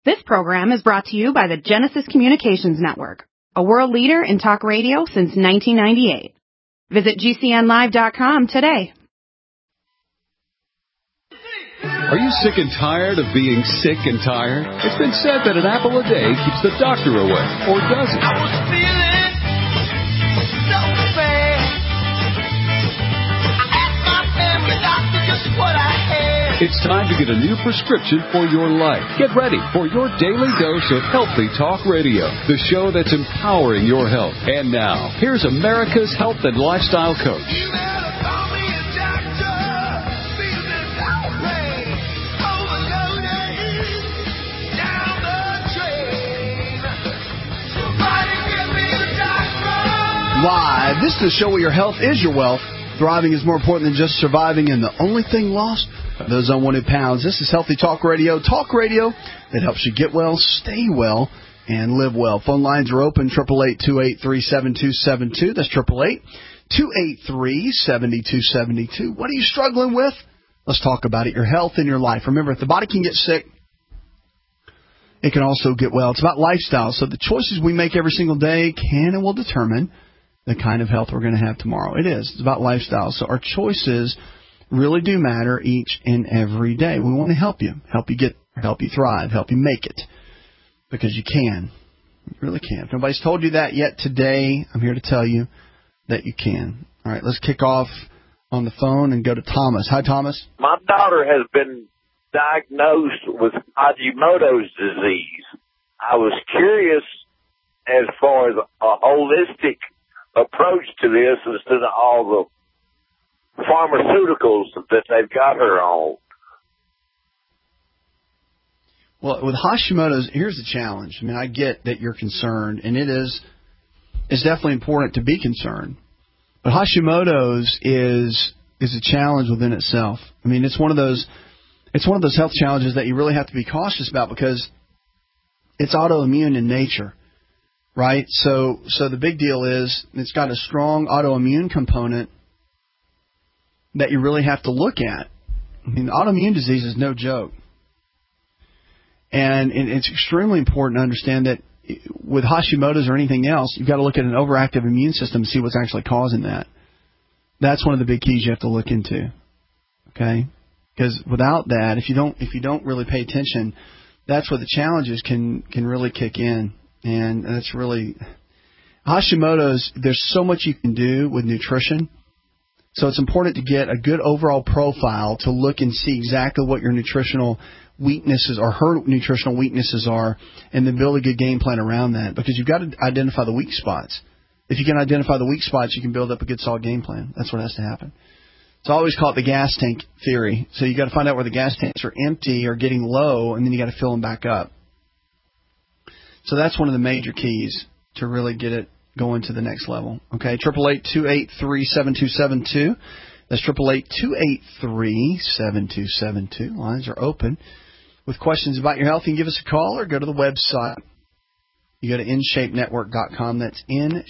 This program is brought to you by the Genesis Communications Network, a world leader in talk radio since 1998. Visit GCNlive.com today. Are you sick and tired of being sick and tired? It's been said that an apple a day keeps the doctor away, or does it? I was feeling so bad. I asked my family doctor just what I had. It's time to get a new prescription for your life. Get ready for your daily dose of Healthy Talk Radio, the show that's empowering your health. And now, here's America's health and lifestyle coach. You better call me a doctor. Feeling outraged, overloaded, down the drain. Somebody give me the doctor. Live. This is the show where your health is your wealth. Thriving is more important than just surviving, and the only thing lost are those unwanted pounds. This is Healthy Talk Radio that helps you get well, stay well, and live well. Phone lines are open, 888-283-7272. That's 888-283-7272. What are you struggling with? Let's talk about it, your health and your life. Remember, if the body can get sick, it can also get well. It's about lifestyle, so the choices we make every single day can and will determine the kind of health we're going to have tomorrow. It is. It's about lifestyle. So our choices really do matter each and every day. We want to help you get, help you thrive, help you make it, because you can. You really can. If nobody's told you that yet today, I'm here to tell you that you can. All right, let's kick off on the phone and go to Thomas. Hi, Thomas. My daughter has been diagnosed with Hashimoto's disease. I was curious as far as a holistic approach to this instead of all the pharmaceuticals that they've got her on. Well, with Hashimoto's, here's the challenge. I mean, I get that you're concerned, and it's definitely important to be concerned. But Hashimoto's is a challenge within itself. I mean, it's one of those health challenges that you really have to be cautious about because it's autoimmune in nature. Right? So the big deal is it's got a strong autoimmune component that you really have to look at. I mean, autoimmune disease is no joke. And it's extremely important to understand that with Hashimoto's or anything else, you've got to look at an overactive immune system to see what's actually causing that. That's one of the big keys you have to look into. Okay? Because without that, if you don't really pay attention, that's where the challenges can really kick in. And that's really Hashimoto's. There's so much you can do with nutrition. So it's important to get a good overall profile to look and see exactly what your nutritional weaknesses or her nutritional weaknesses are, and then build a good game plan around that, because you've got to identify the weak spots. If you can identify the weak spots, you can build up a good solid game plan. That's what has to happen. So I always call it the gas tank theory. So you got to find out where the gas tanks are empty or getting low, and then you got to fill them back up. So that's one of the major keys to really get it going to the next level. Okay, 888-283-7272. That's 888-283-7272. Lines are open. With questions about your health, you can give us a call or go to the website. You go to InShapeNetwork.com. That's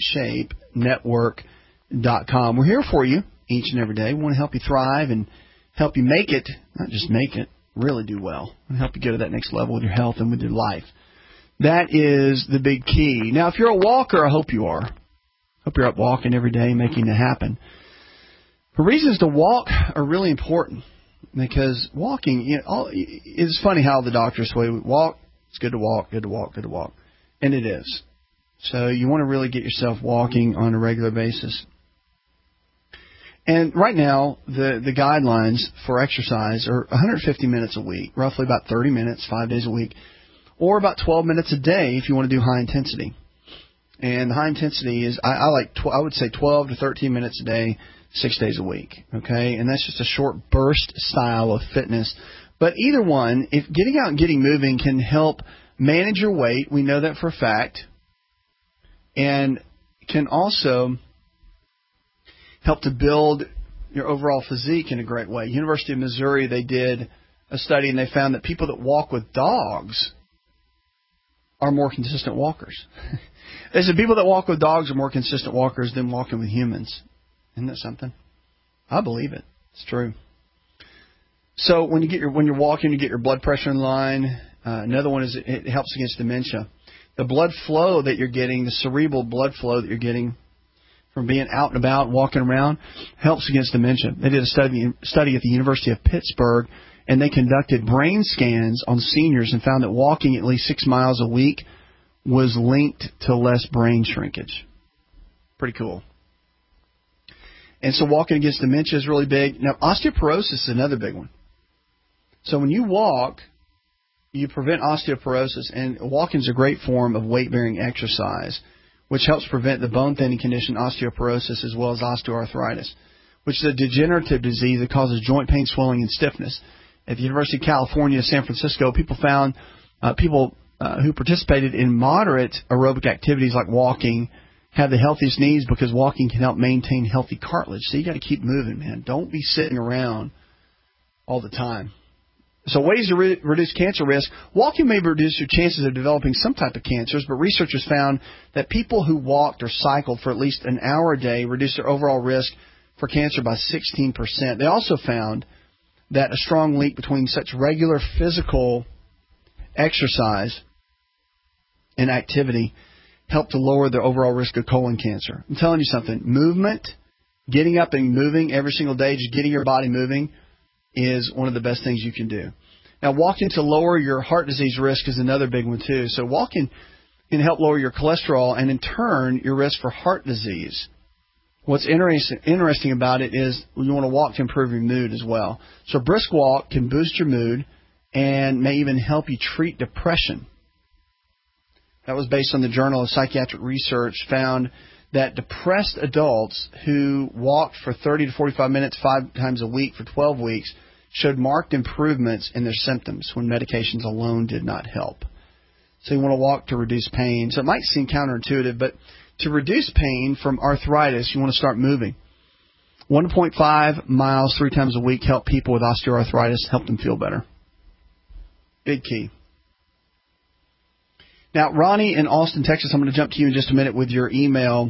InShapeNetwork.com. We're here for you each and every day. We want to help you thrive and help you make it, not just make it, really do well, and help you go to that next level with your health and with your life. That is the big key. Now, if you're a walker, I hope you are. Hope you're up walking every day, making it happen. The reasons to walk are really important, because walking, it's funny how the doctors say, walk, it's good to walk, good to walk, good to walk. And it is. So you want to really get yourself walking on a regular basis. And right now, the guidelines for exercise are 150 minutes a week, roughly about 30 minutes, 5 days a week. Or about 12 minutes a day if you want to do high intensity. And the high intensity is, I would say 12 to 13 minutes a day, 6 days a week. Okay? And that's just a short burst style of fitness. But either one, if getting out and getting moving can help manage your weight, we know that for a fact, and can also help to build your overall physique in a great way. University of Missouri, they did a study and they found that people that walk with dogs are more consistent walkers. They said people that walk with dogs are more consistent walkers than walking with humans. Isn't that something? I believe it. It's true. So when you're walking, you get your blood pressure in line. Another one is it helps against dementia. The blood flow that you're getting, the cerebral blood flow that you're getting from being out and about, walking around, helps against dementia. They did a study at the University of Pittsburgh, and they conducted brain scans on seniors and found that walking at least 6 miles a week was linked to less brain shrinkage. Pretty cool. And so walking against dementia is really big. Now, osteoporosis is another big one. So when you walk, you prevent osteoporosis, and walking is a great form of weight-bearing exercise, which helps prevent the bone-thinning condition osteoporosis as well as osteoarthritis, which is a degenerative disease that causes joint pain, swelling, and stiffness. At the University of California, San Francisco, people found people who participated in moderate aerobic activities like walking have the healthiest knees because walking can help maintain healthy cartilage. So you got to keep moving, man. Don't be sitting around all the time. So ways to reduce cancer risk. Walking may reduce your chances of developing some type of cancers, but researchers found that people who walked or cycled for at least an hour a day reduced their overall risk for cancer by 16%. They also found that a strong link between such regular physical exercise and activity help to lower the overall risk of colon cancer. I'm telling you something. Movement, getting up and moving every single day, just getting your body moving, is one of the best things you can do. Now, walking to lower your heart disease risk is another big one, too. So walking can help lower your cholesterol and, in turn, your risk for heart disease. What's interesting about it is you want to walk to improve your mood as well. So a brisk walk can boost your mood and may even help you treat depression. That was based on the Journal of Psychiatric Research, found that depressed adults who walked for 30 to 45 minutes 5 times a week for 12 weeks showed marked improvements in their symptoms when medications alone did not help. So you want to walk to reduce pain. So it might seem counterintuitive, but to reduce pain from arthritis, you want to start moving. 1.5 miles 3 times a week help people with osteoarthritis, help them feel better. Big key. Now, Ronnie in Austin, Texas, I'm going to jump to you in just a minute with your email,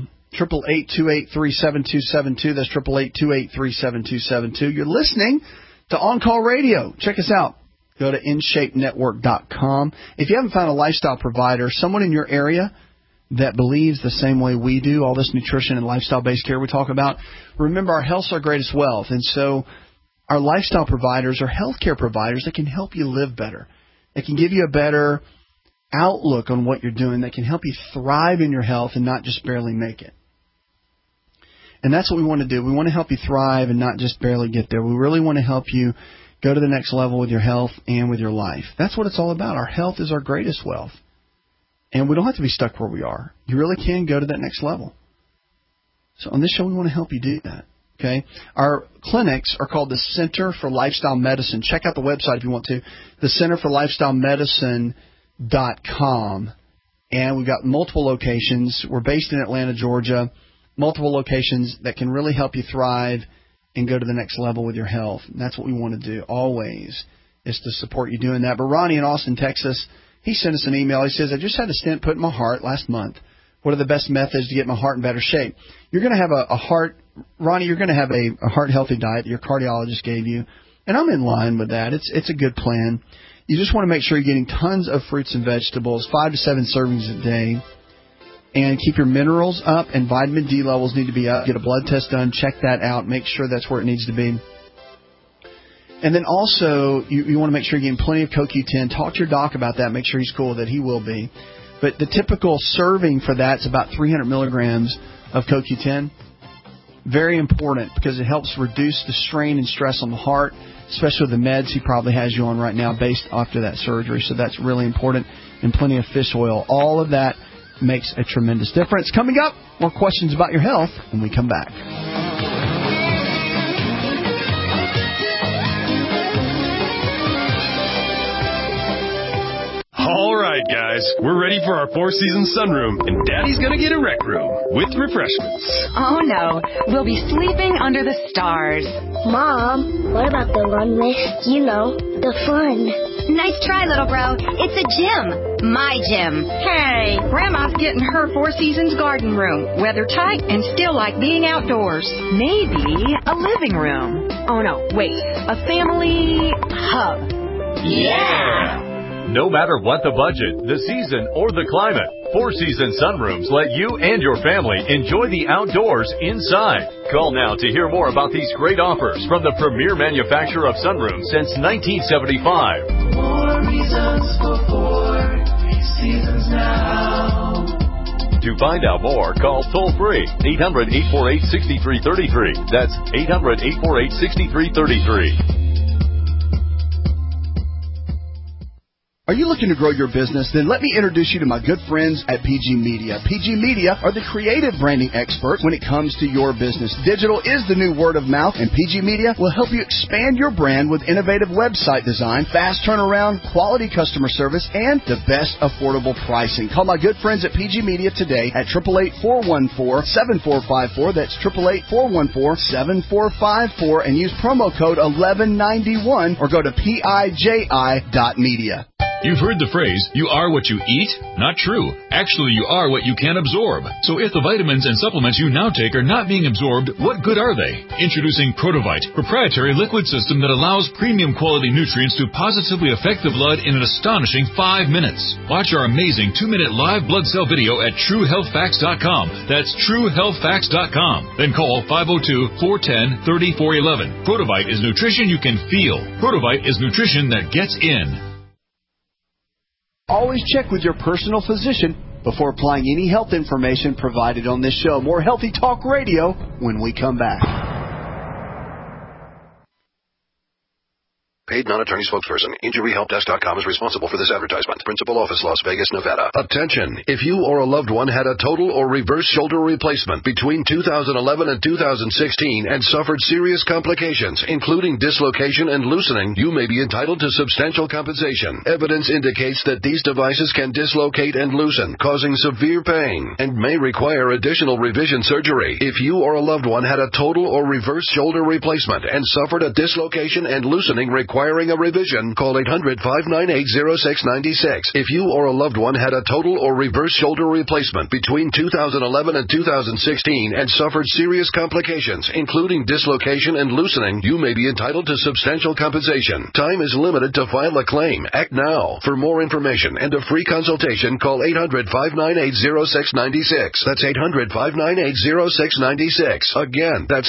888-283-7272. That's 888-283-7272. You're listening to On Call Radio. Check us out. Go to InShapeNetwork.com. If you haven't found a lifestyle provider, someone in your area that believes the same way we do, all this nutrition and lifestyle-based care we talk about, remember our health's our greatest wealth. And so our lifestyle providers are healthcare providers that can help you live better. They can give you a better outlook on what you're doing that can help you thrive in your health and not just barely make it. And that's what we want to do. We want to help you thrive and not just barely get there. We really want to help you go to the next level with your health and with your life. That's what it's all about. Our health is our greatest wealth. And we don't have to be stuck where we are. You really can go to that next level. So on this show, we want to help you do that. Okay? Our clinics are called the Center for Lifestyle Medicine. Check out the website if you want to. The Center for Lifestyle Medicine.com. And we've got multiple locations. We're based in Atlanta, Georgia. Multiple locations that can really help you thrive and go to the next level with your health. And that's what we want to do always, is to support you doing that. But Ronnie in Austin, Texas, he sent us an email. He says, I just had a stent put in my heart last month. What are the best methods to get my heart in better shape? You're going to have a heart, Ronnie, you're going to have a heart-healthy diet that your cardiologist gave you. And I'm in line with that. It's a good plan. You just want to make sure you're getting tons of fruits and vegetables, 5 to 7 servings a day. And keep your minerals up, and vitamin D levels need to be up. Get a blood test done. Check that out. Make sure that's where it needs to be. And then also, you want to make sure you're getting plenty of CoQ10. Talk to your doc about that. Make sure he's cool that he will be. But the typical serving for that is about 300 milligrams of CoQ10. Very important because it helps reduce the strain and stress on the heart, especially with the meds he probably has you on right now based after that surgery. So that's really important. And plenty of fish oil. All of that makes a tremendous difference. Coming up, more questions about your health when we come back. All right, guys, we're ready for our four-season sunroom, and Daddy's going to get a rec room with refreshments. Oh, no. We'll be sleeping under the stars. Mom, what about the runway? You know, the fun. Nice try, little bro. It's a gym. My gym. Hey, Grandma's getting her Four Seasons garden room. Weather tight and still like being outdoors. Maybe a living room. Oh, no, wait. A family hub. Yeah! No matter what the budget, the season, or the climate, Four Seasons Sunrooms let you and your family enjoy the outdoors inside. Call now to hear more about these great offers from the premier manufacturer of sunrooms since 1975. More reasons for Four Seasons now. To find out more, call toll-free 800-848-6333. That's 800-848-6333. Are you looking to grow your business? Then let me introduce you to my good friends at PG Media. PG Media are the creative branding experts when it comes to your business. Digital is the new word of mouth, and PG Media will help you expand your brand with innovative website design, fast turnaround, quality customer service, and the best affordable pricing. Call my good friends at PG Media today at 888-414-7454. That's 888-414-7454, and use promo code 1191 or go to PIJI.media. You've heard the phrase, you are what you eat? Not true. Actually, you are what you can absorb. So if the vitamins and supplements you now take are not being absorbed, what good are they? Introducing Protovite, proprietary liquid system that allows premium quality nutrients to positively affect the blood in an astonishing 5 minutes. Watch our amazing 2-minute live blood cell video at TrueHealthFacts.com. That's TrueHealthFacts.com. Then call 502-410-3411. Protovite is nutrition you can feel. Protovite is nutrition that gets in. Always check with your personal physician before applying any health information provided on this show. More Healthy Talk Radio when we come back. Paid non-attorney spokesperson. InjuryHelpDesk.com is responsible for this advertisement. Principal office, Las Vegas, Nevada. Attention! If you or a loved one had a total or reverse shoulder replacement between 2011 and 2016 and suffered serious complications, including dislocation and loosening, you may be entitled to substantial compensation. Evidence indicates that these devices can dislocate and loosen, causing severe pain, and may require additional revision surgery. If you or a loved one had a total or reverse shoulder replacement and suffered a dislocation and loosening requiring a revision, call 800-598-0696. If you or a loved one had a total or reverse shoulder replacement between 2011 and 2016 and suffered serious complications, including dislocation and loosening, you may be entitled to substantial compensation. Time is limited to file a claim. Act now. For more information and a free consultation, call 800-598-0696. That's 800-598-0696. Again, that's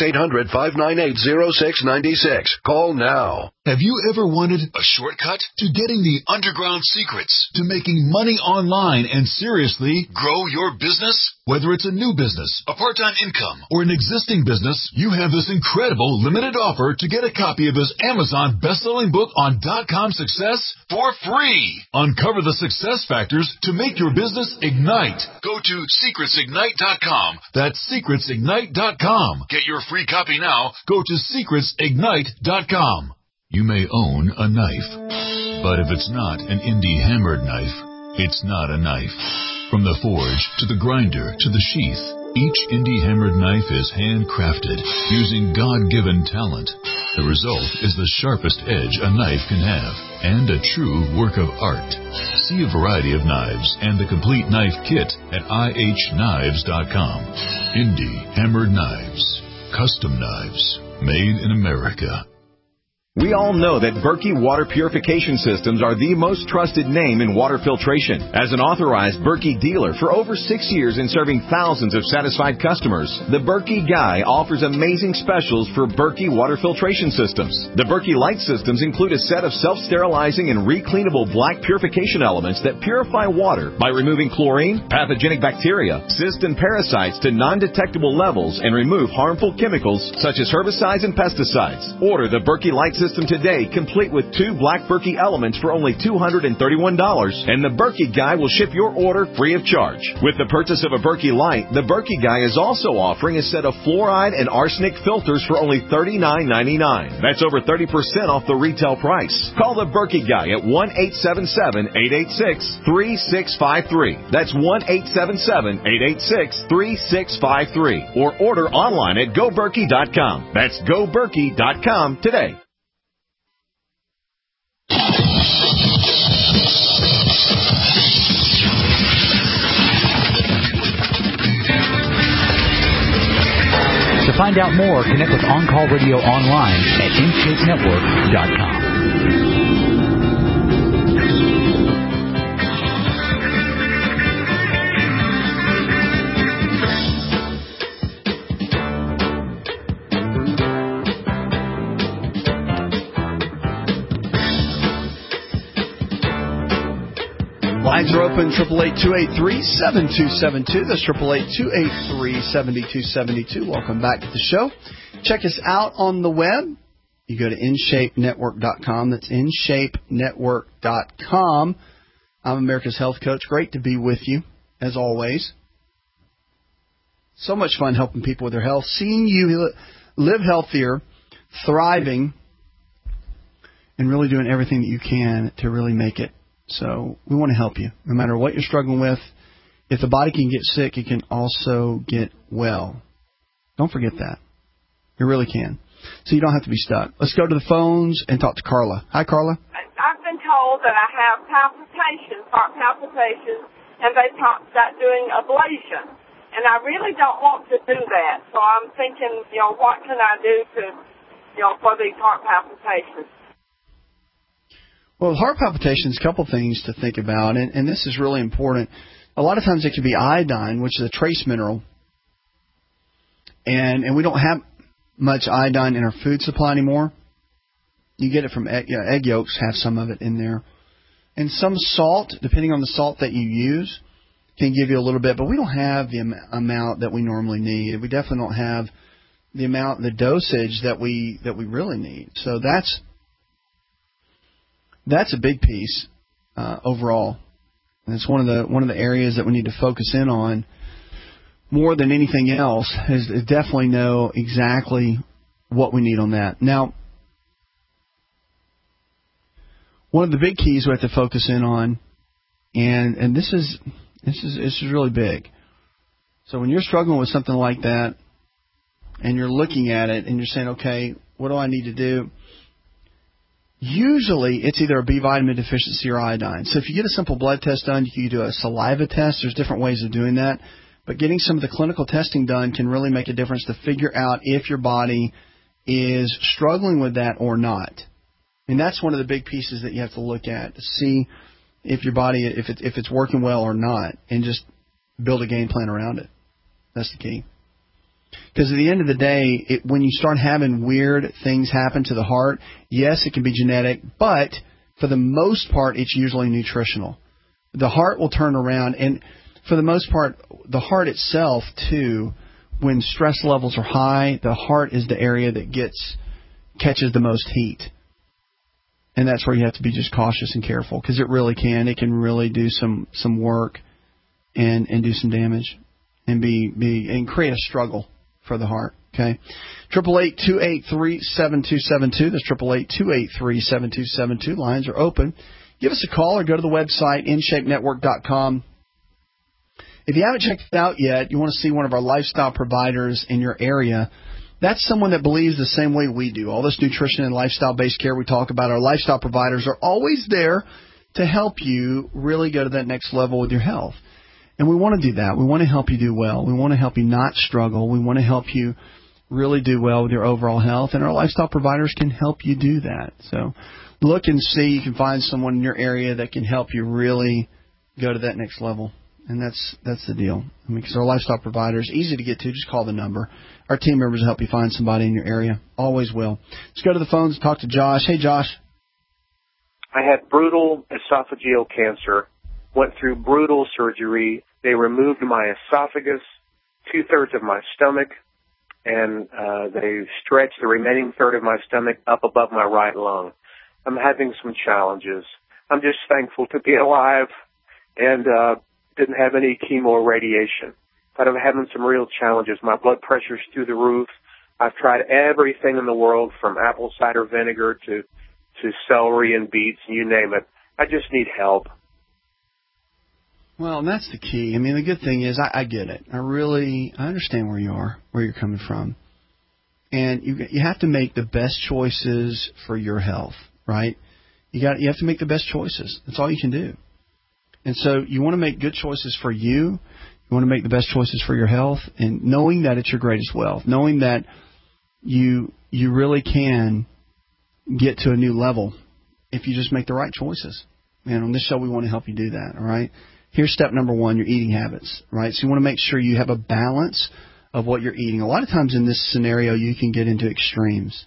800-598-0696. Call now. Have you ever wanted a shortcut to getting the underground secrets to making money online and seriously grow your business? Whether it's a new business, a part-time income, or an existing business, you have this incredible limited offer to get a copy of his Amazon best-selling book on .com success for free. Uncover the success factors to make your business ignite. Go to secretsignite.com. That's secretsignite.com. Get your free copy now. Go to secretsignite.com. You may own a knife, but if it's not an indie hammered knife, it's not a knife. From the forge to the grinder to the sheath, each indie hammered knife is handcrafted using God-given talent. The result is the sharpest edge a knife can have and a true work of art. See a variety of knives and the complete knife kit at ihknives.com. Indie hammered knives, custom knives, made in America. We all know that Berkey Water Purification Systems are the most trusted name in water filtration. As an authorized Berkey dealer for over 6 years and serving thousands of satisfied customers, the Berkey Guy offers amazing specials for Berkey Water Filtration Systems. The Berkey Light Systems include a set of self-sterilizing and recleanable black purification elements that purify water by removing chlorine, pathogenic bacteria, cysts, and parasites to non-detectable levels and remove harmful chemicals such as herbicides and pesticides. Order the Berkey Light System today, complete with 2 black Berkey elements for only $231, and the Berkey Guy will ship your order free of charge. With the purchase of a Berkey Light, the Berkey Guy is also offering a set of fluoride and arsenic filters for only $39.99. That's over 30% off the retail price. Call the Berkey Guy at 1-877-886-3653. That's 1-877-886-3653. Or order online at GoBerkey.com. That's GoBerkey.com today. To find out more, connect with On Call Radio online at InShapeNetwork.com. Lines are open, 888-283-7272. That's 888-283-7272. Welcome back to the show. Check us out on the web. You go to InShapeNetwork.com. That's InShapeNetwork.com. I'm America's Health Coach. Great to be with you, as always. So much fun helping people with their health, seeing you live healthier, thriving, and really doing everything that you can to really make it. So we want to help you, no matter what you're struggling with. If the body can get sick, it can also get well. Don't forget that. It really can. So you don't have to be stuck. Let's go to the phones and talk to Carla. Hi, Carla. I've been told that I have palpitations, heart palpitations, and they talked about doing ablation. And I really don't want to do that. So I'm thinking, what can I do to, for these heart palpitations? Well, heart palpitations, a couple things to think about, and this is really important. A lot of times it can be iodine, which is a trace mineral, and we don't have much iodine in our food supply anymore. You get it from egg yolks, have some of it in there. And some salt, depending on the salt that you use, can give you a little bit, but we don't have the amount that we normally need. We definitely don't have the amount, the dosage that we really need. So that's a big piece overall. And it's one of the areas that we need to focus in on more than anything else. Is definitely know exactly what we need on that. Now, one of the big keys we have to focus in on, and this is really big. So when you're struggling with something like that, and you're looking at it, and you're saying, okay, what do I need to do? Usually, it's either a B vitamin deficiency or iodine. So if you get a simple blood test done, you can do a saliva test. There's different ways of doing that. But getting some of the clinical testing done can really make a difference to figure out if your body is struggling with that or not. And that's one of the big pieces that you have to look at to see if your body, if it's working well or not, and just build a game plan around it. That's the key. Because at the end of the day, when you start having weird things happen to the heart, yes, it can be genetic, but for the most part, it's usually nutritional. The heart will turn around, and for the most part, the heart itself, too, when stress levels are high, the heart is the area that catches the most heat. And that's where you have to be just cautious and careful, because it really can. It can really do some work and do some damage and and create a struggle for the heart. Okay, 888-283-7272. That's 888-283-7272. Lines are open. Give us a call or go to the website InShapeNetwork.com. If you haven't checked it out yet, you want to see one of our lifestyle providers in your area. That's someone that believes the same way we do. All this nutrition and lifestyle-based care we talk about, our lifestyle providers are always there to help you really go to that next level with your health. And we want to do that. We want to help you do well. We want to help you not struggle. We want to help you really do well with your overall health. And our lifestyle providers can help you do that. So look and see. You can find someone in your area that can help you really go to that next level. And that's the deal. I mean, because our lifestyle providers, easy to get to. Just call the number. Our team members will help you find somebody in your area. Always will. Let's go to the phones and talk to Josh. Hey, Josh. I had brutal esophageal cancer. Went through brutal surgery. They removed my esophagus, 2/3 of my stomach, and they stretched the remaining third of my stomach up above my right lung. I'm having some challenges. I'm just thankful to be alive and didn't have any chemo or radiation. But I'm having some real challenges. My blood pressure's through the roof. I've tried everything in the world, from apple cider vinegar to celery and beets, you name it. I just need help. Well, and that's the key. I mean, the good thing is I get it. I understand where you are, where you're coming from. And you have to make the best choices for your health, right? You have to make the best choices. That's all you can do. And so you want to make good choices for you. You want to make the best choices for your health, and knowing that it's your greatest wealth, knowing that you really can get to a new level if you just make the right choices. And on this show, we want to help you do that, all right? Here's step number one, your eating habits, right? So you want to make sure you have a balance of what you're eating. A lot of times in this scenario, you can get into extremes.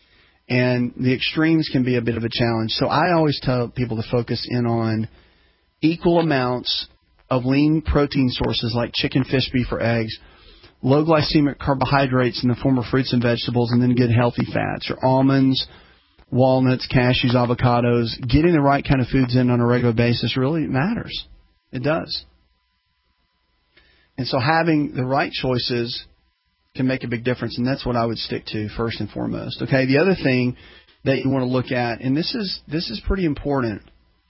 And the extremes can be a bit of a challenge. So I always tell people to focus in on equal amounts of lean protein sources like chicken, fish, beef, or eggs, low glycemic carbohydrates in the form of fruits and vegetables, and then good healthy fats, your almonds, walnuts, cashews, avocados. Getting the right kind of foods in on a regular basis really matters. It does. And so having the right choices can make a big difference, and that's what I would stick to first and foremost. Okay, the other thing that you want to look at, and this is pretty important,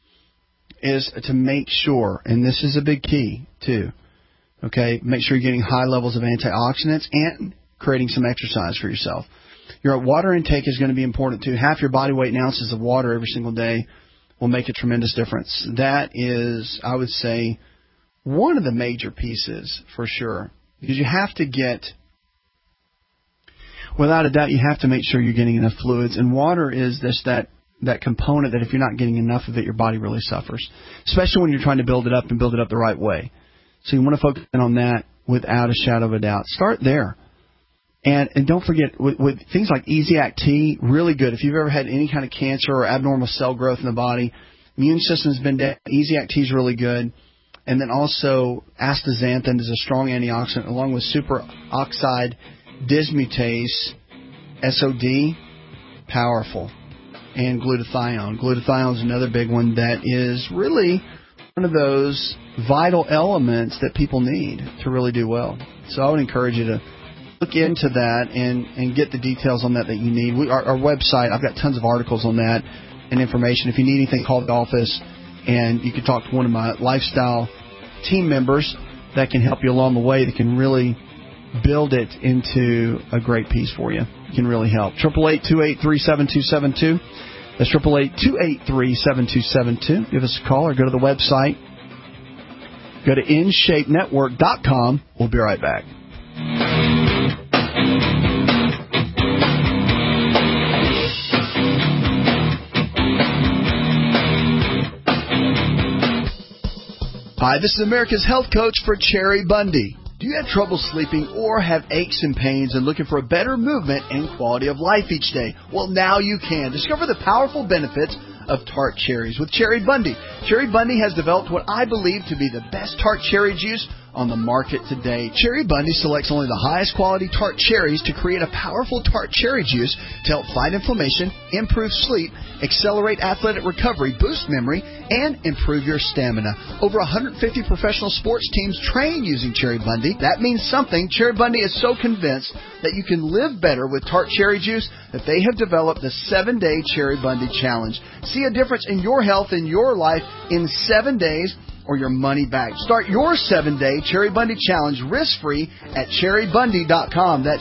is to make sure, and this is a big key too, okay, make sure you're getting high levels of antioxidants and creating some exercise for yourself. Your water intake is going to be important too. Half your body weight in ounces of water every single day will make a tremendous difference. That is, I would say, one of the major pieces for sure, because you have to get, without a doubt, you have to make sure you're getting enough fluids, and water is that component that if you're not getting enough of it, your body really suffers, especially when you're trying to build it up and build it up the right way. So you want to focus on that without a shadow of a doubt. Start there. And don't forget, with things like Easy-Act T, really good. If you've ever had any kind of cancer or abnormal cell growth in the body, immune system's been down, Easy-Act T is really good. And then also astaxanthin is a strong antioxidant, along with superoxide dismutase, SOD, powerful. And glutathione. Glutathione is another big one that is really one of those vital elements that people need to really do well. So I would encourage you to look into that and get the details on that you need. Our website, I've got tons of articles on that and information. If you need anything, call the office, and you can talk to one of my lifestyle team members that can help you along the way, that can really build it into a great piece for you. It can really help. 888-283-7272. That's 888-283-7272. Give us a call or go to the website. Go to InShapeNetwork.com. We'll be right back. Hi, this is America's Health Coach for Cherry Bundy. Do you have trouble sleeping or have aches and pains and looking for a better movement and quality of life each day? Well, now you can. Discover the powerful benefits of tart cherries with Cherry Bundy. Cherry Bundy has developed what I believe to be the best tart cherry juice on the market today. Cherry Bundy selects only the highest quality tart cherries to create a powerful tart cherry juice to help fight inflammation, improve sleep, accelerate athletic recovery, boost memory, and improve your stamina. Over 150 professional sports teams train using Cherry Bundy. That means something. Cherry Bundy is so convinced that you can live better with tart cherry juice that they have developed the 7-Day Cherry Bundy Challenge. See a difference in your health and your life in 7 days, or your money back. Start your 7-Day Cherry Bundy Challenge risk-free at cherrybundy.com. That's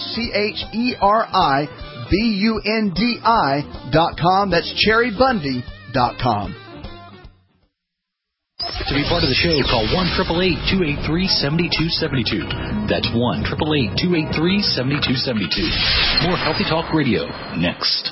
CHERIBUNDI.com. That's cherrybundy.com. To be part of the show, call 1-888-283-7272. That's 1-888-283-7272. More Healthy Talk Radio next.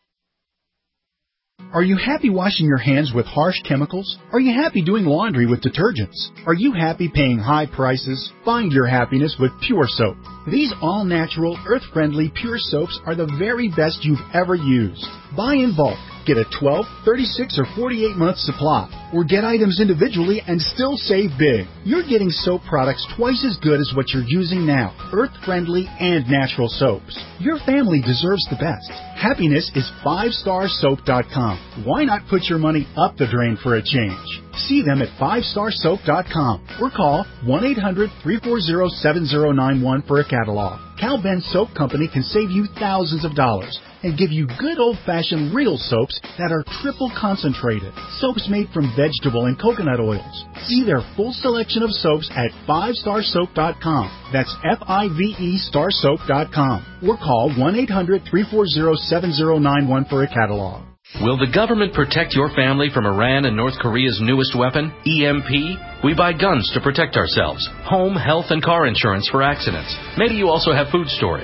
Are you happy washing your hands with harsh chemicals? Are you happy doing laundry with detergents? Are you happy paying high prices? Find your happiness with Pure Soap. These all-natural, earth-friendly Pure Soaps are the very best you've ever used. Buy in bulk. Get a 12, 36, or 48-month supply. Or get items individually and still save big. You're getting soap products twice as good as what you're using now. Earth-friendly and natural soaps. Your family deserves the best. Happiness is 5starsoap.com. Why not put your money up the drain for a change? See them at 5starsoap.com or call 1-800-340-7091 for a catalog. Cal Ben Soap Company can save you thousands of dollars and give you good old-fashioned real soaps that are triple concentrated. Soaps made from vegetable and coconut oils. See their full selection of soaps at 5starsoap.com. That's F-I-V-E starsoap.com. Or call 1-800-340-7091 for a catalog. Will the government protect your family from Iran and North Korea's newest weapon, EMP? We buy guns to protect ourselves, home, health, and car insurance for accidents. Maybe you also have food storage.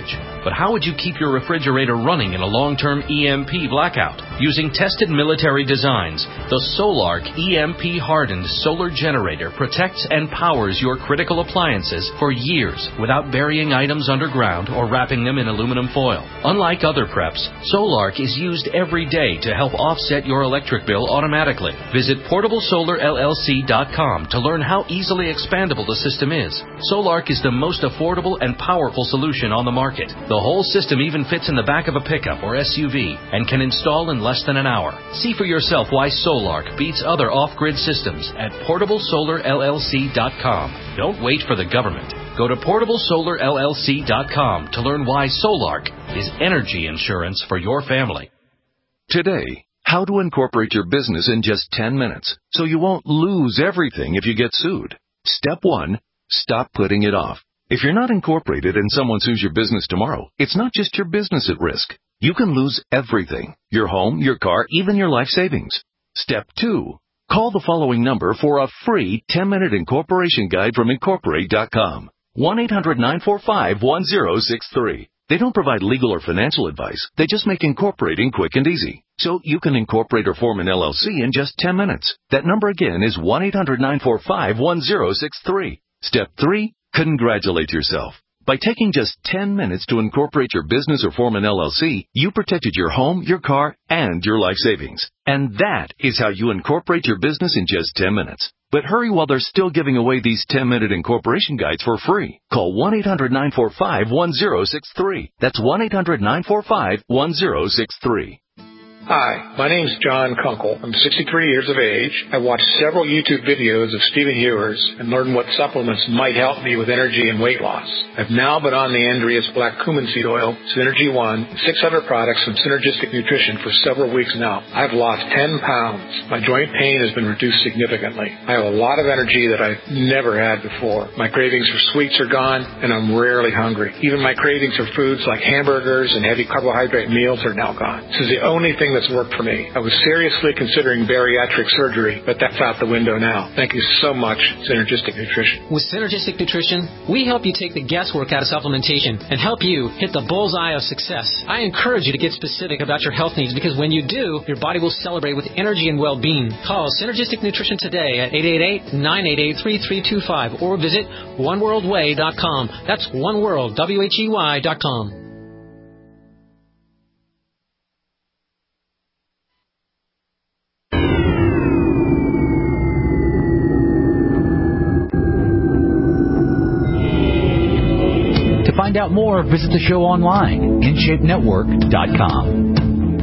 But how would you keep your refrigerator running in a long-term EMP blackout? Using tested military designs, the Solark EMP-hardened solar generator protects and powers your critical appliances for years without burying items underground or wrapping them in aluminum foil. Unlike other preps, Solark is used every day to help offset your electric bill automatically. Visit PortableSolarLLC.com to learn how easily expandable the system is. Solark is the most affordable and powerful solution on the market. The whole system even fits in the back of a pickup or SUV and can install in less than an hour. See for yourself why Solark beats other off-grid systems at PortableSolarLLC.com. Don't wait for the government. Go to PortableSolarLLC.com to learn why Solark is energy insurance for your family. Today, how to incorporate your business in just 10 minutes so you won't lose everything if you get sued. Step 1, stop putting it off. If you're not incorporated and someone sues your business tomorrow, it's not just your business at risk. You can lose everything: your home, your car, even your life savings. Step 2, call the following number for a free 10-minute incorporation guide from Incorporate.com. 1-800-945-1063. They don't provide legal or financial advice. They just make incorporating quick and easy. So you can incorporate or form an LLC in just 10 minutes. That number again is 1-800-945-1063. Step 3, congratulate yourself. By taking just 10 minutes to incorporate your business or form an LLC, you protected your home, your car, and your life savings. And that is how you incorporate your business in just 10 minutes. But hurry while they're still giving away these 10-minute incorporation guides for free. Call 1-800-945-1063. That's 1-800-945-1063. Hi, my name's John Kunkel. I'm 63 years of age. I watched several YouTube videos of Stephen Hewers and learned what supplements might help me with energy and weight loss. I've now been on the Andreas Black Cumin Seed Oil, Synergy One, 600 products from Synergistic Nutrition for several weeks now. I've lost 10 pounds. My joint pain has been reduced significantly. I have a lot of energy that I've never had before. My cravings for sweets are gone, and I'm rarely hungry. Even my cravings for foods like hamburgers and heavy carbohydrate meals are now gone. This is the only thing that's worked for me. I was seriously considering bariatric surgery, but that's out the window now. Thank you so much, Synergistic Nutrition. With Synergistic Nutrition, we help you take the guesswork out of supplementation and help you hit the bullseye of success. I encourage you to get specific about your health needs, because when you do, your body will celebrate with energy and well-being. Call Synergistic Nutrition today at 888-988-3325 or visit oneworldway.com. That's oneworld.com. To find out more, visit the show online, InShapeNetwork.com.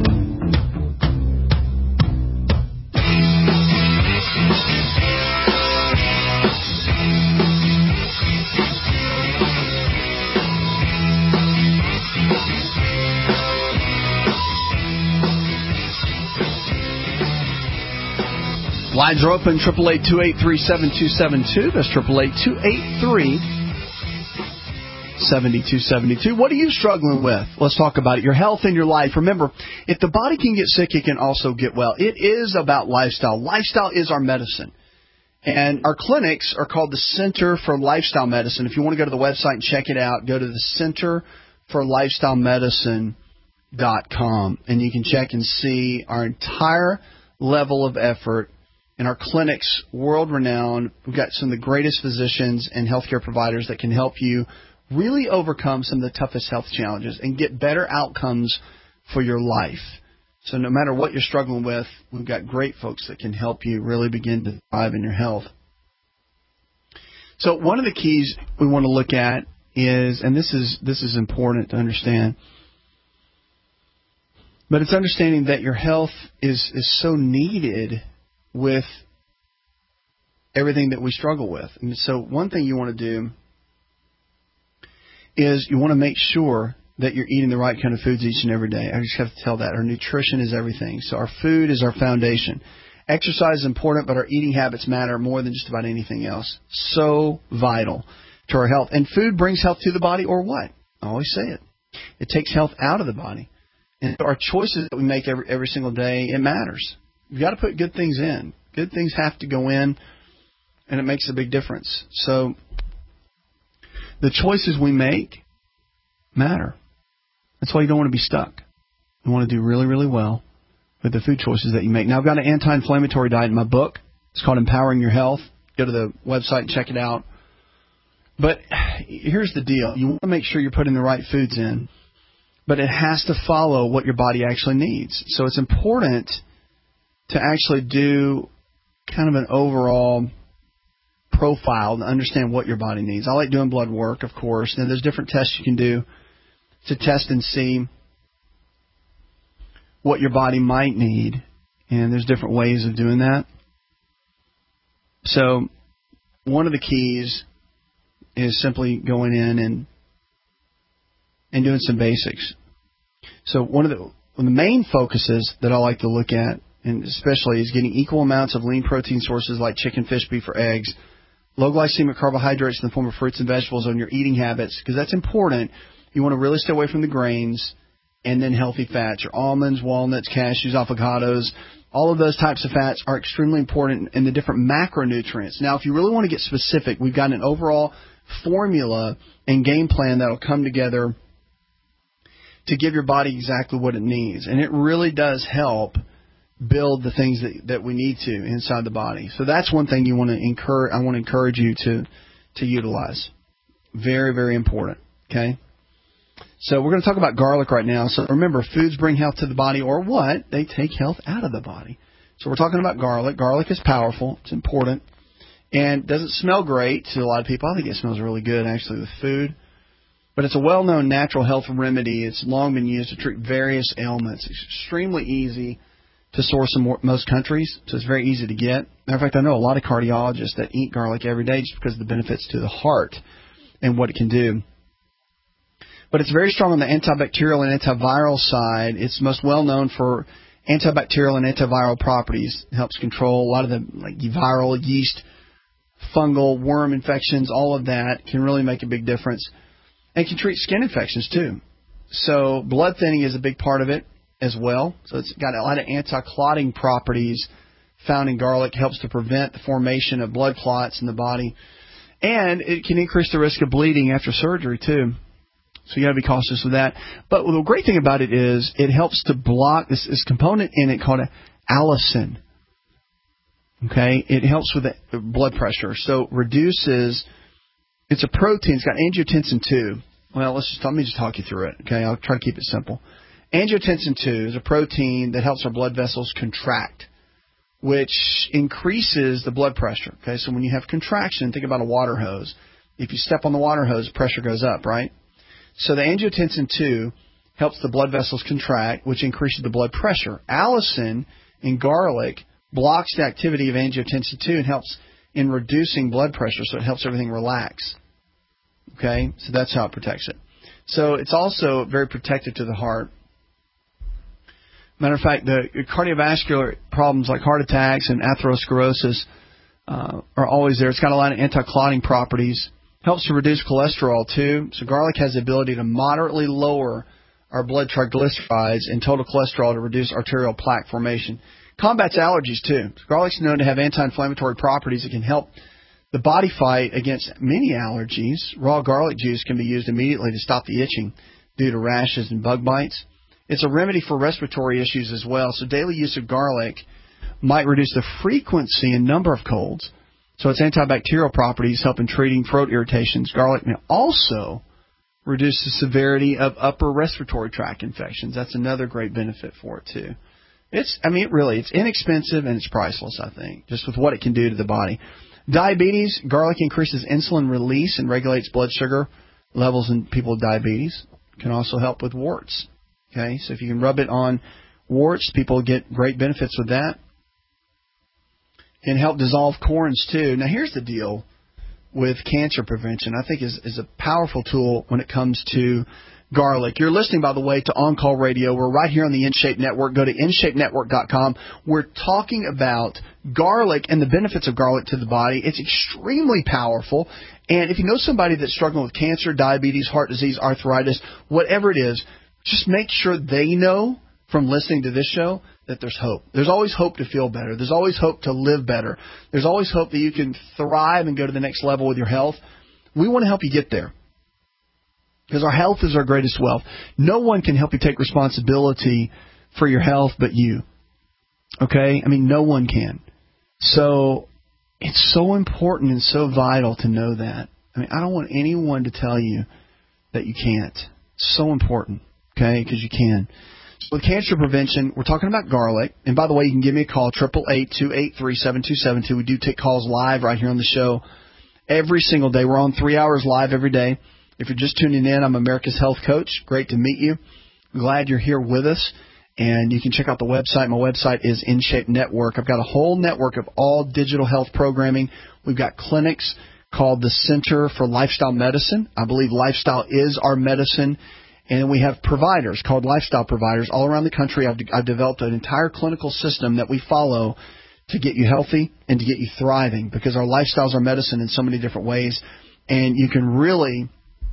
Lines are open, 888-283-7272. That's 888-283-7272. What are you struggling with? Let's talk about it. Your health and your life. Remember, if the body can get sick, it can also get well. It is about lifestyle. Lifestyle is our medicine. And our clinics are called the Center for Lifestyle Medicine. If you want to go to the website and check it out, go to the centerforlifestylemedicine.com, and you can check and see our entire level of effort. And our clinics, world-renowned. We've got some of the greatest physicians and healthcare providers that can help you really overcome some of the toughest health challenges and get better outcomes for your life. So no matter what you're struggling with, we've got great folks that can help you really begin to thrive in your health. So one of the keys we want to look at is, and this is important to understand, but it's understanding that your health is so needed with everything that we struggle with. And so one thing you want to do is you want to make sure that you're eating the right kind of foods each and every day. I just have to tell that. Our nutrition is everything. So our food is our foundation. Exercise is important, but our eating habits matter more than just about anything else. So vital to our health. And food brings health to the body, or what? I always say it. It takes health out of the body. And our choices that we make every single day, it matters. You've got to put good things in. Good things have to go in, and it makes a big difference. So the choices we make matter. That's why you don't want to be stuck. You want to do really, really well with the food choices that you make. Now, I've got an anti-inflammatory diet in my book. It's called Empowering Your Health. Go to the website and check it out. But here's the deal. You want to make sure you're putting the right foods in, but it has to follow what your body actually needs. So it's important to actually do kind of an overall profile to understand what your body needs. I like doing blood work, of course. Now, there's different tests you can do to test and see what your body might need, and there's different ways of doing that. So one of the keys is simply going in and doing some basics. So one of the main focuses that I like to look at, and especially, is getting equal amounts of lean protein sources like chicken, fish, beef, or eggs, low glycemic carbohydrates in the form of fruits and vegetables on your eating habits, because that's important. You want to really stay away from the grains, and then healthy fats. Your almonds, walnuts, cashews, avocados, all of those types of fats are extremely important in the different macronutrients. Now, if you really want to get specific, we've got an overall formula and game plan that will come together to give your body exactly what it needs. And it really does help build the things that we need to inside the body. So that's one thing I want to encourage you to utilize. Very, very important. Okay? So we're going to talk about garlic right now. So remember, foods bring health to the body, or what? They take health out of the body. So we're talking about garlic. Garlic is powerful. It's important. And doesn't smell great to a lot of people. I think it smells really good, actually, with food. But it's a well-known natural health remedy. It's long been used to treat various ailments. It's extremely easy to source in most countries, so it's very easy to get. Matter of fact, I know a lot of cardiologists that eat garlic every day just because of the benefits to the heart and what it can do. But it's very strong on the antibacterial and antiviral side. It's most well known for antibacterial and antiviral properties. It helps control a lot of the viral, yeast, fungal, worm infections. All of that can really make a big difference. And can treat skin infections too. So blood thinning is a big part of it as well. So it's got a lot of anti-clotting properties found in garlic. Helps to prevent the formation of blood clots in the body. And it can increase the risk of bleeding after surgery too. So you got to be cautious with that. But the great thing about it is it helps to block this component in it called allicin. Okay, it helps with the blood pressure. So reduces. It's a protein. It's got angiotensin 2. Well, let me just talk you through it. Okay, I'll try to keep it simple. Angiotensin 2 is a protein that helps our blood vessels contract, which increases the blood pressure. Okay, so when you have contraction, think about a water hose. If you step on the water hose, pressure goes up, right? So the angiotensin 2 helps the blood vessels contract, which increases the blood pressure. Allicin in garlic blocks the activity of angiotensin 2 and helps in reducing blood pressure, so it helps everything relax. Okay, so that's how it protects it. So it's also very protective to the heart. Matter of fact, the cardiovascular problems like heart attacks and atherosclerosis are always there. It's got a lot of anti-clotting properties. Helps to reduce cholesterol, too. So garlic has the ability to moderately lower our blood triglycerides and total cholesterol to reduce arterial plaque formation. Combats allergies, too. Garlic's known to have anti-inflammatory properties that can help the body fight against many allergies. Raw garlic juice can be used immediately to stop the itching due to rashes and bug bites. It's a remedy for respiratory issues as well. So daily use of garlic might reduce the frequency and number of colds. So its antibacterial properties help in treating throat irritations. Garlic may also reduce the severity of upper respiratory tract infections. That's another great benefit for it, too. It's inexpensive and it's priceless, I think, just with what it can do to the body. Diabetes, garlic increases insulin release and regulates blood sugar levels in people with diabetes. It can also help with warts. Okay, so if you can rub it on warts, people get great benefits with that. Can help dissolve corns, too. Now, here's the deal with cancer prevention. I think is a powerful tool when it comes to garlic. You're listening, by the way, to On Call Radio. We're right here on the InShape Network. Go to InShapeNetwork.com. We're talking about garlic and the benefits of garlic to the body. It's extremely powerful. And if you know somebody that's struggling with cancer, diabetes, heart disease, arthritis, whatever it is, just make sure they know from listening to this show that there's hope. There's always hope to feel better. There's always hope to live better. There's always hope that you can thrive and go to the next level with your health. We want to help you get there. Because our health is our greatest wealth. No one can help you take responsibility for your health but you. Okay? I mean, no one can. So it's so important and so vital to know that. I mean, I don't want anyone to tell you that you can't. It's so important, okay, because you can. So with cancer prevention, we're talking about garlic. And by the way, you can give me a call, 888-283-7272. We do take calls live right here on the show every single day. We're on 3 hours live every day. If you're just tuning in, I'm America's Health Coach. Great to meet you. Glad you're here with us. And you can check out the website. My website is InShape Network. I've got a whole network of all digital health programming. We've got clinics called the Center for Lifestyle Medicine. I believe lifestyle is our medicine. And we have providers called lifestyle providers all around the country. I've developed an entire clinical system that we follow to get you healthy and to get you thriving, because our lifestyles are medicine in so many different ways. And you can really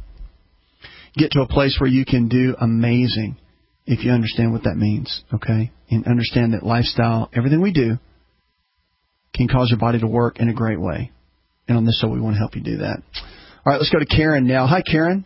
get to a place where you can do amazing if you understand what that means, okay? And understand that lifestyle, everything we do, can cause your body to work in a great way. And on this show, we want to help you do that. All right, let's go to Karen now. Hi, Karen.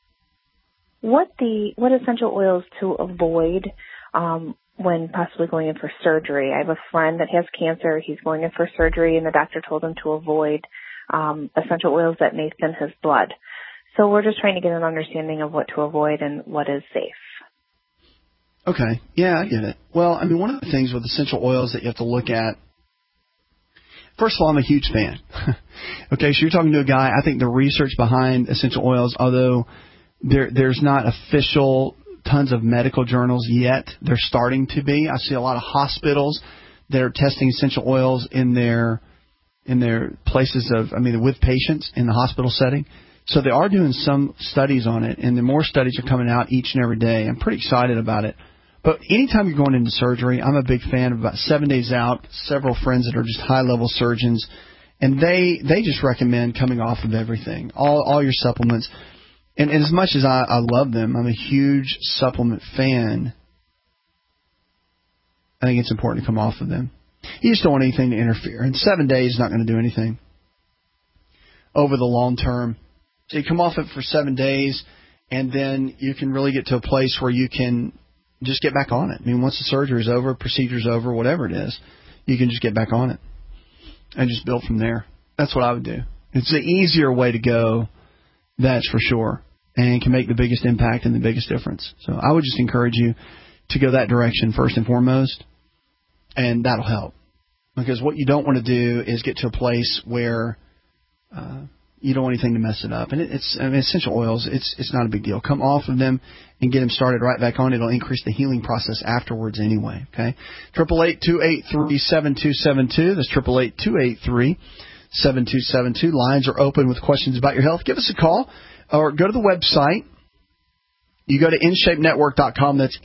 What essential oils to avoid when possibly going in for surgery? I have a friend that has cancer. He's going in for surgery, and the doctor told him to avoid essential oils that may thin his blood. So we're just trying to get an understanding of what to avoid and what is safe. Okay. Yeah, I get it. Well, I mean, one of the things with essential oils that you have to look at, first of all, I'm a huge fan. Okay, so you're talking to a guy, I think the research behind essential oils, although there's not official tons of medical journals yet, they're starting to be. I see a lot of hospitals that are testing essential oils in their places of, with patients in the hospital setting. So they are doing some studies on it, and the more studies are coming out each and every day. I'm pretty excited about it. But anytime you're going into surgery, I'm a big fan of about 7 days out, several friends that are just high-level surgeons, and they just recommend coming off of everything, all your supplements. And as much as I love them, I'm a huge supplement fan, I think it's important to come off of them. You just don't want anything to interfere. And 7 days is not going to do anything over the long term. So you come off it for 7 days, and then you can really get to a place where you can just get back on it. I mean, once the surgery is over, procedure's over, whatever it is, you can just get back on it and just build from there. That's what I would do. It's the easier way to go, that's for sure, and can make the biggest impact and the biggest difference. So I would just encourage you to go that direction first and foremost, and that'll help. Because what you don't want to do is get to a place where you don't want anything to mess it up. And essential oils, it's not a big deal. Come off of them and get them started right back on. It'll increase the healing process afterwards anyway. Okay. 888-283-7272. That's 888-283-7272. Lines are open with questions about your health. Give us a call or go to the website. You go to InShapeNetwork.com. That's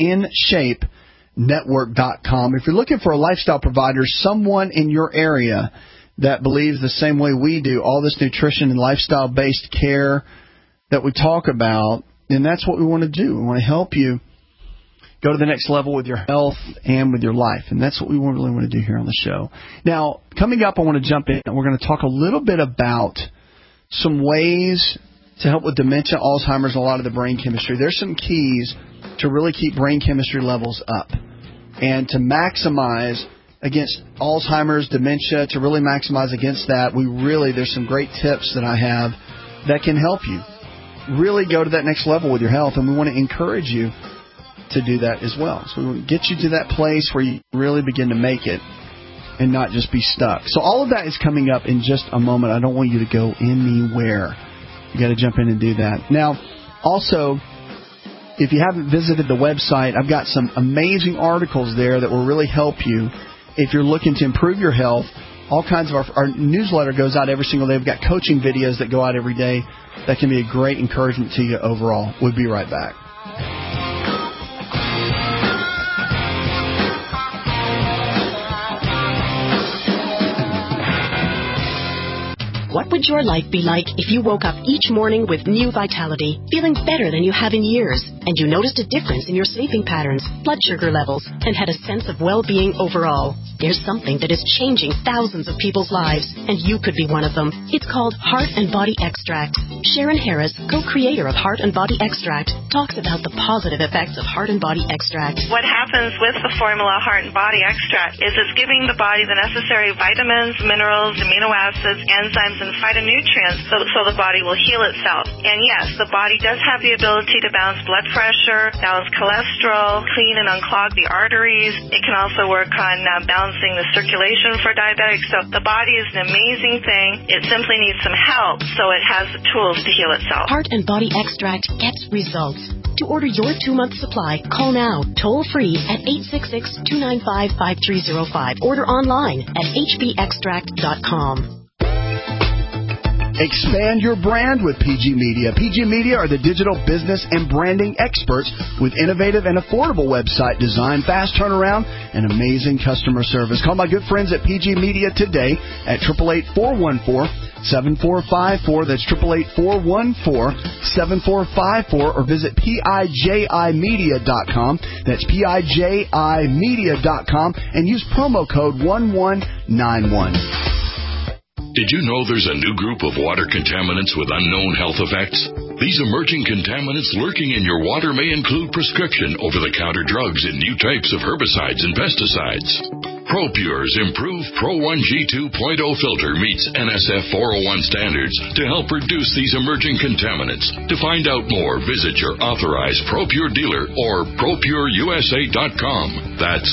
InShapeNetwork.com. If you're looking for a lifestyle provider, someone in your area that believes the same way we do, all this nutrition and lifestyle-based care that we talk about, then that's what we want to do. We want to help you go to the next level with your health and with your life, and that's what we really want to do here on the show. Now, coming up, I want to jump in, and we're going to talk a little bit about some ways to help with dementia, Alzheimer's, and a lot of the brain chemistry. There's some keys to really keep brain chemistry levels up and to maximize against Alzheimer's, dementia, to really maximize against that. There's some great tips that I have that can help you really go to that next level with your health, and we want to encourage you to do that as well. So we want to get you to that place where you really begin to make it and not just be stuck. So all of that is coming up in just a moment. I don't want you to go anywhere. You got to jump in and do that. Now, also, if you haven't visited the website, I've got some amazing articles there that will really help you if you're looking to improve your health. All kinds of our newsletter goes out every single day. We've got coaching videos that go out every day that can be a great encouragement to you overall. We'll be right back. What would your life be like if you woke up each morning with new vitality, feeling better than you have in years? and you noticed a difference in your sleeping patterns, blood sugar levels, and had a sense of well-being overall. There's something that is changing thousands of people's lives, and you could be one of them. It's called Heart and Body Extract. Sharon Harris, co-creator of Heart and Body Extract, talks about the positive effects of Heart and Body Extract. What happens with the formula Heart and Body Extract is it's giving the body the necessary vitamins, minerals, amino acids, enzymes, and phytonutrients so the body will heal itself. And yes, the body does have the ability to balance blood pressure, balance cholesterol, clean and unclog the arteries. It can also work on balancing the circulation for diabetics. So the body is an amazing thing. It simply needs some help so it has the tools to heal itself. Heart and Body Extract gets results. To order your 2-month supply, call now, toll free at 866-295-5305. Order online at hbextract.com. Expand your brand with PG Media. PG Media are the digital business and branding experts with innovative and affordable website design, fast turnaround, and amazing customer service. Call my good friends at PG Media today at 888-414-7454. That's 888-414-7454, or visit PIJImedia.com. That's PIJImedia.com, and use promo code 1191. Did you know there's a new group of water contaminants with unknown health effects? These emerging contaminants lurking in your water may include prescription over-the-counter drugs and new types of herbicides and pesticides. ProPure's improved Pro 1G 2.0 filter meets NSF 401 standards to help reduce these emerging contaminants. To find out more, visit your authorized ProPure dealer or ProPureUSA.com. That's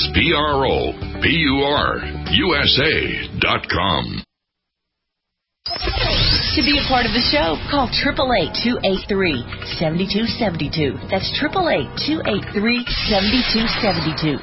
PROPURUSA.com. To be a part of the show, call 888-283-7272. That's 888-283-7272.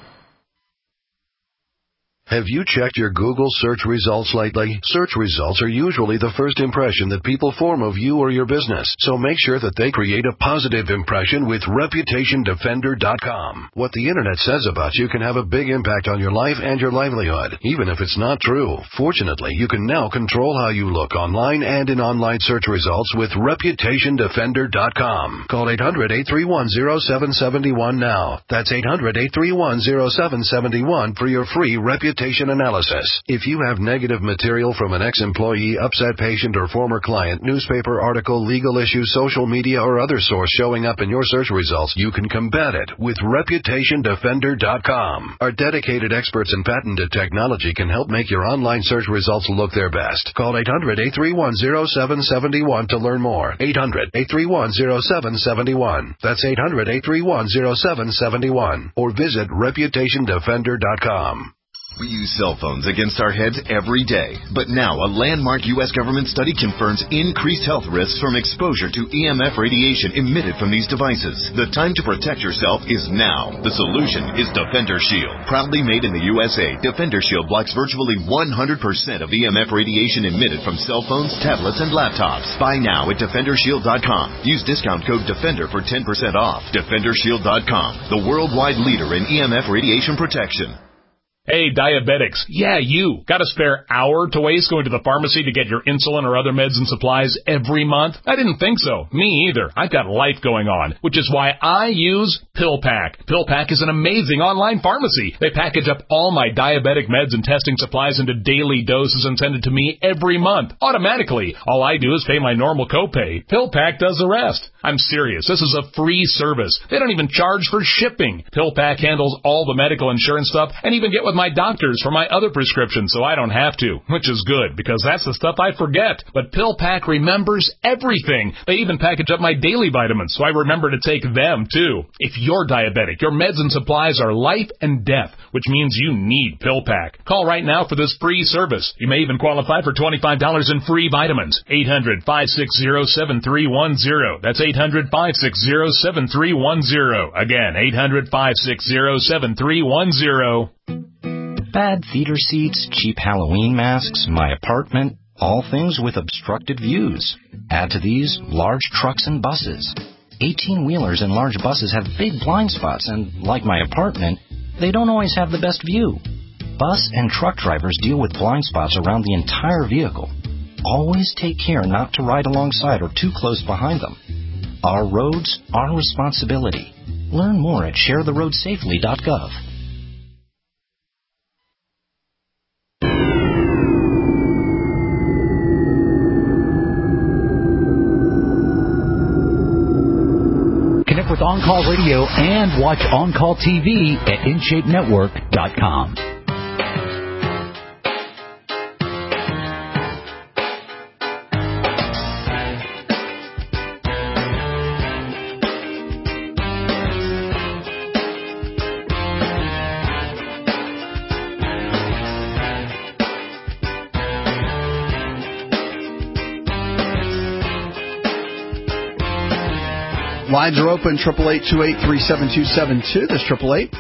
Have you checked your Google search results lately? Search results are usually the first impression that people form of you or your business, so make sure that they create a positive impression with ReputationDefender.com. What the Internet says about you can have a big impact on your life and your livelihood, even if it's not true. Fortunately, you can now control how you look online and in online search results with ReputationDefender.com. Call 800-831-0771 now. That's 800-831-0771 for your free reputation analysis. If you have negative material from an ex-employee, upset patient, or former client, newspaper article, legal issue, social media, or other source showing up in your search results, you can combat it with ReputationDefender.com. Our dedicated experts in patented technology can help make your online search results look their best. Call 800-831-0771 to learn more. 800-831-0771. That's 800-831-0771. Or visit ReputationDefender.com. We use cell phones against our heads every day, but now a landmark U.S. government study confirms increased health risks from exposure to EMF radiation emitted from these devices. The time to protect yourself is now. The solution is Defender Shield. Proudly made in the USA, Defender Shield blocks virtually 100% of EMF radiation emitted from cell phones, tablets, and laptops. Buy now at DefenderShield.com. Use discount code DEFENDER for 10% off. DefenderShield.com, the worldwide leader in EMF radiation protection. Hey, diabetics. Yeah, you. Got a spare hour to waste going to the pharmacy to get your insulin or other meds and supplies every month? I didn't think so. Me either. I've got life going on, which is why I use PillPack. PillPack is an amazing online pharmacy. They package up all my diabetic meds and testing supplies into daily doses and send it to me every month, automatically. All I do is pay my normal copay. PillPack does the rest. I'm serious. This is a free service. They don't even charge for shipping. PillPack handles all the medical insurance stuff and even get with my doctors for my other prescriptions, so I don't have to, which is good because that's the stuff I forget. But PillPack remembers everything. They even package up my daily vitamins, so I remember to take them too. If you're diabetic, your meds and supplies are life and death, which means you need PillPack. Call right now for this free service. You may even qualify for $25 in free vitamins. 800-560-7310. That's 800-560-7310. Again, 800-560-7310. Bad theater seats, cheap Halloween masks, my apartment, all things with obstructed views. Add to these large trucks and buses. 18-wheelers and large buses have big blind spots, and like my apartment, they don't always have the best view. Bus and truck drivers deal with blind spots around the entire vehicle. Always take care not to ride alongside or too close behind them. Our roads, our responsibility. Learn more at sharetheroadsafely.gov. Connect with On-Call Radio and watch On-Call TV at InShapeNetwork.com. Lines are open, 888-283-7272. That's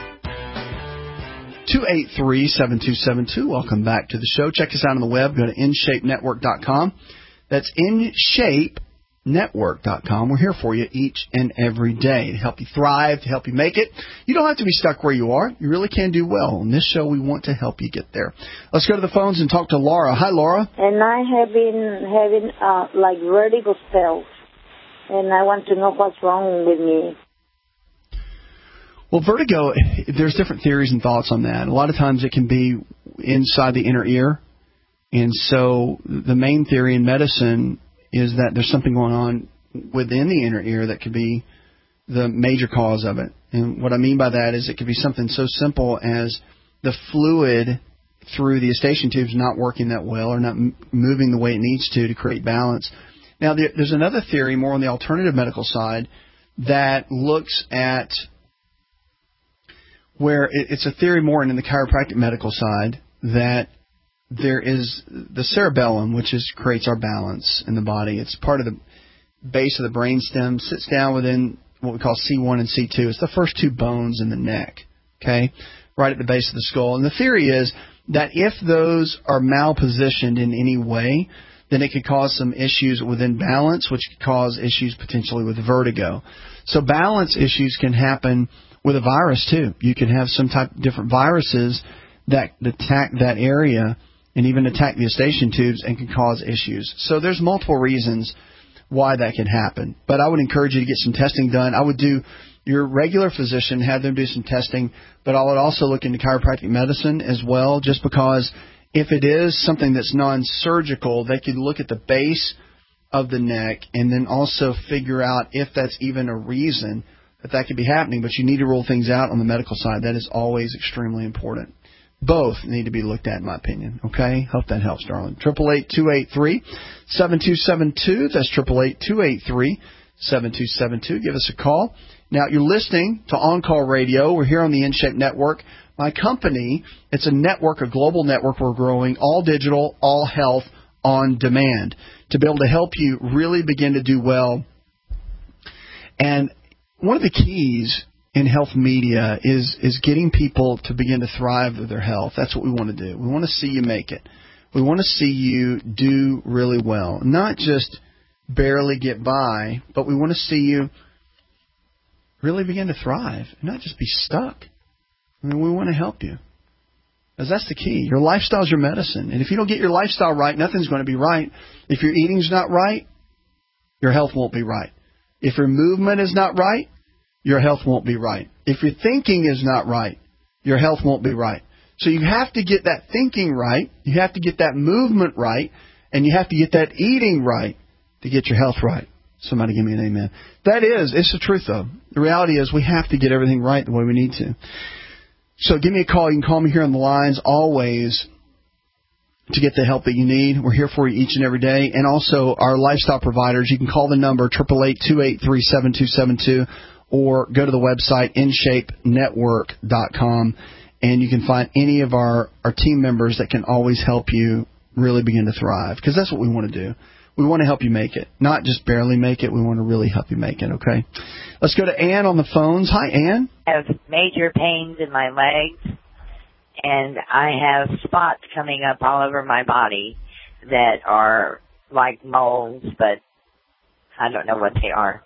888-283-7272. Welcome back to the show. Check us out on the web. Go to InShapeNetwork.com. That's InShapeNetwork.com. We're here for you each and every day to help you thrive, to help you make it. You don't have to be stuck where you are. You really can do well. On this show, we want to help you get there. Let's go to the phones and talk to Laura. Hi, Laura. And I have been having like vertigo spells. And I want to know what's wrong with me. Well, vertigo, there's different theories and thoughts on that. A lot of times it can be inside the inner ear. And so the main theory in medicine is that there's something going on within the inner ear that could be the major cause of it. And what I mean by that is it could be something so simple as the fluid through the eustachian tubes not working that well or not moving the way it needs to create balance. Now, there's another theory more on the alternative medical side that looks at where it's a theory more in the chiropractic medical side that there is the cerebellum, which creates our balance in the body. It's part of the base of the brainstem, sits down within what we call C1 and C2. It's the first two bones in the neck, okay, right at the base of the skull. And the theory is that if those are malpositioned in any way, then it could cause some issues within balance, which could cause issues potentially with vertigo. So balance issues can happen with a virus, too. You can have some type of different viruses that attack that area and even attack the eustachian tubes and can cause issues. So there's multiple reasons why that could happen. But I would encourage you to get some testing done. I would do your regular physician, have them do some testing, but I would also look into chiropractic medicine as well, just because if it is something that's non-surgical, they could look at the base of the neck and then also figure out if that's even a reason that could be happening. But you need to rule things out on the medical side. That is always extremely important. Both need to be looked at, in my opinion. Okay? Hope that helps, darling. 888-283-7272. That's 888-283-7272. Give us a call. Now, you're listening to On-Call Radio. We're here on the InShape Network. My company, it's a network, a global network we're growing, all digital, all health, on demand, to be able to help you really begin to do well. And one of the keys in health media is getting people to begin to thrive with their health. That's what we want to do. We want to see you make it. We want to see you do really well, not just barely get by, but we want to see you really begin to thrive, not just be stuck. I mean, we want to help you. Because that's the key. Your lifestyle is your medicine. And if you don't get your lifestyle right, nothing's going to be right. If your eating's not right, your health won't be right. If your movement is not right, your health won't be right. If your thinking is not right, your health won't be right. So you have to get that thinking right, you have to get that movement right, and you have to get that eating right to get your health right. Somebody give me an amen. It's the truth, though. The reality is we have to get everything right the way we need to. So give me a call. You can call me here on the lines always to get the help that you need. We're here for you each and every day. And also our lifestyle providers, you can call the number 888-283-7272 or go to the website InShapeNetwork.com, and you can find any of our team members that can always help you really begin to thrive, because that's what we want to do. We want to help you make it, not just barely make it. We want to really help you make it, okay? Let's go to Ann on the phones. Hi, Ann. I have major pains in my legs, and I have spots coming up all over my body that are like moles, but I don't know what they are.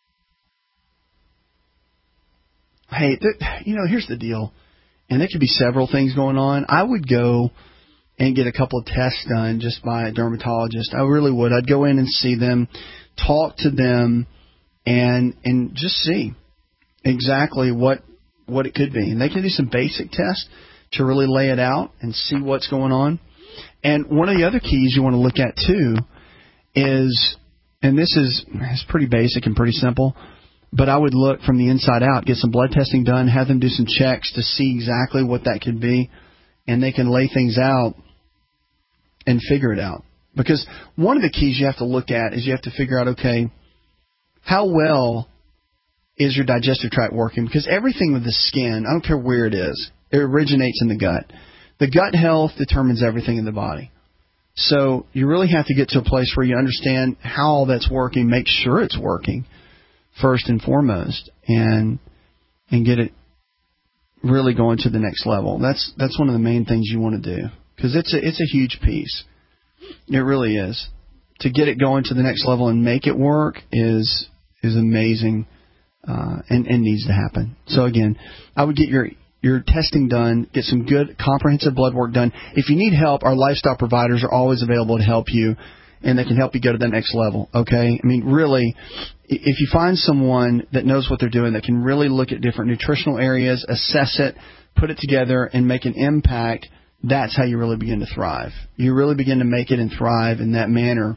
Hey, here's the deal, and there could be several things going on. I would go and get a couple of tests done just by a dermatologist. I really would. I'd go in and see them, talk to them, and just see exactly what it could be. And they can do some basic tests to really lay it out and see what's going on. And one of the other keys you want to look at too is, and this is pretty basic and pretty simple, but I would look from the inside out, get some blood testing done, have them do some checks to see exactly what that could be, and they can lay things out and figure it out. Because one of the keys you have to look at is you have to figure out, okay, how well is your digestive tract working? Because everything with the skin, I don't care where it is, it originates in the gut. The gut health determines everything in the body. So you really have to get to a place where you understand how all that's working, make sure it's working first and foremost, and get it really going to the next level. That's one of the main things you want to do, because it's a huge piece. It really is. To get it going to the next level and make it work is amazing, and needs to happen. So again, I would get your testing done, get some good comprehensive blood work done. If you need help, our lifestyle providers are always available to help you, and they can help you go to the next level, okay? I mean, really, if you find someone that knows what they're doing, that can really look at different nutritional areas, assess it, put it together, and make an impact, that's how you really begin to thrive. You really begin to make it and thrive in that manner,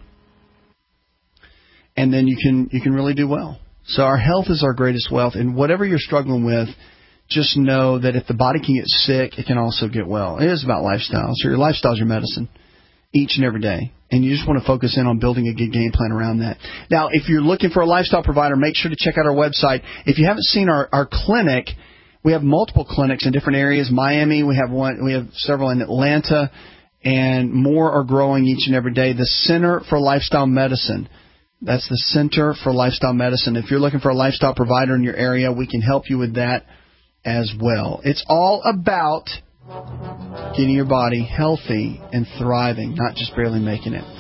and then you can really do well. So our health is our greatest wealth, and whatever you're struggling with, just know that if the body can get sick, it can also get well. It is about lifestyle. So your lifestyle is your medicine each and every day. And you just want to focus in on building a good game plan around that. Now, if you're looking for a lifestyle provider, make sure to check out our website. If you haven't seen our clinic, we have multiple clinics in different areas. Miami, we have several in Atlanta, and more are growing each and every day. The Center for Lifestyle Medicine. That's the Center for Lifestyle Medicine. If you're looking for a lifestyle provider in your area, we can help you with that as well. It's all about getting your body healthy and thriving, not just barely making it.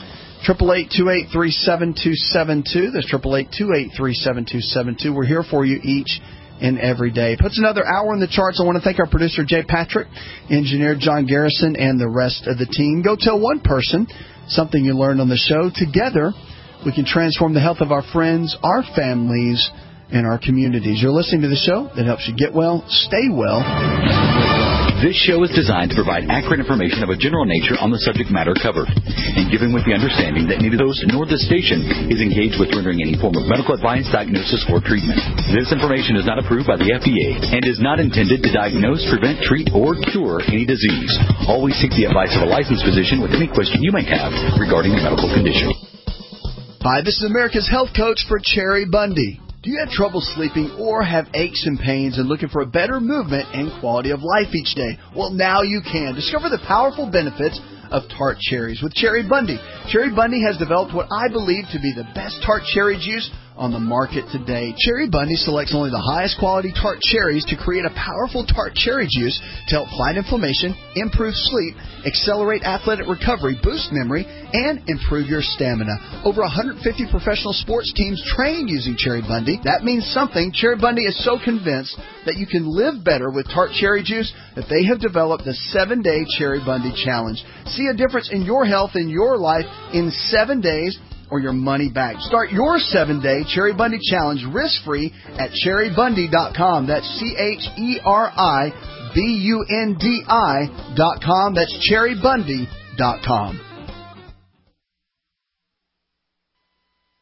888-283-7272. That's 888-283-7272. We're here for you each and every day. Puts another hour in the charts. I want to thank our producer, Jay Patrick, engineer John Garrison, and the rest of the team. Go tell one person something you learned on the show. Together, we can transform the health of our friends, our families, and our communities. You're listening to the show that helps you get well, stay well. This show is designed to provide accurate information of a general nature on the subject matter covered, and given with the understanding that neither host nor the station is engaged with rendering any form of medical advice, diagnosis, or treatment. This information is not approved by the FDA and is not intended to diagnose, prevent, treat, or cure any disease. Always seek the advice of a licensed physician with any question you may have regarding a medical condition. Hi, this is America's Health Coach for Cherry Bundy. Do you have trouble sleeping or have aches and pains and looking for a better movement and quality of life each day? Well, now you can. Discover the powerful benefits of tart cherries with Cherry Bundy. Cherry Bundy has developed what I believe to be the best tart cherry juice on the market today. Cherry Bundy selects only the highest quality tart cherries to create a powerful tart cherry juice to help fight inflammation, improve sleep, accelerate athletic recovery, boost memory, and improve your stamina. Over 150 professional sports teams train using Cherry Bundy. That means something. Cherry Bundy is so convinced that you can live better with tart cherry juice that they have developed the 7-Day Cherry Bundy Challenge. See a difference in your health and your life in 7 days, or your money back. Start your 7-Day Cherry Bundy Challenge risk-free at cherrybundy.com. That's CherryBundi.com. That's cherrybundy.com.